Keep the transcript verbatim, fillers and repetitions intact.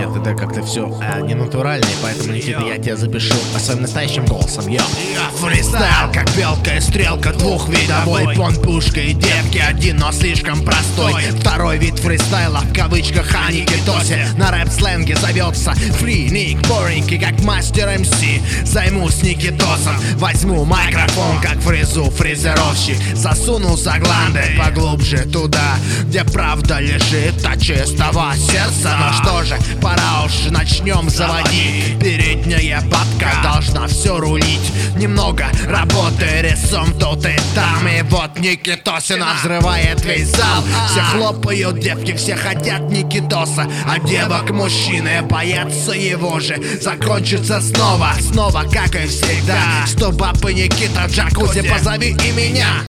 нет, это как-то все а, не натурально, и поэтому, Никита, я тебя запишу своим настоящим голосом. Йо. Фристайл, как белка и стрелка, двухвидовой. Пон, пушка и девки, один, но слишком простой. Второй вид фристайла, в кавычках, а не китосе. На рэп-сленге зовется фри, ник, боренький, как мастер эм си. Займусь никитосом, возьму микрофон, как фрезу фрезеровщик. Засуну за гланды поглубже туда, где правда лежит от чистого сердца. Ну что же, пора уж начнем заводить. Передняя бабка должна все рулить. Немного работы рисом тут и там. И вот Никитосина взрывает весь зал. Все хлопают девки, все хотят Никитоса. А девок мужчины боятся его же. Закончится снова, снова, как и всегда. Сто баб и Никита в джакузи, позови и меня.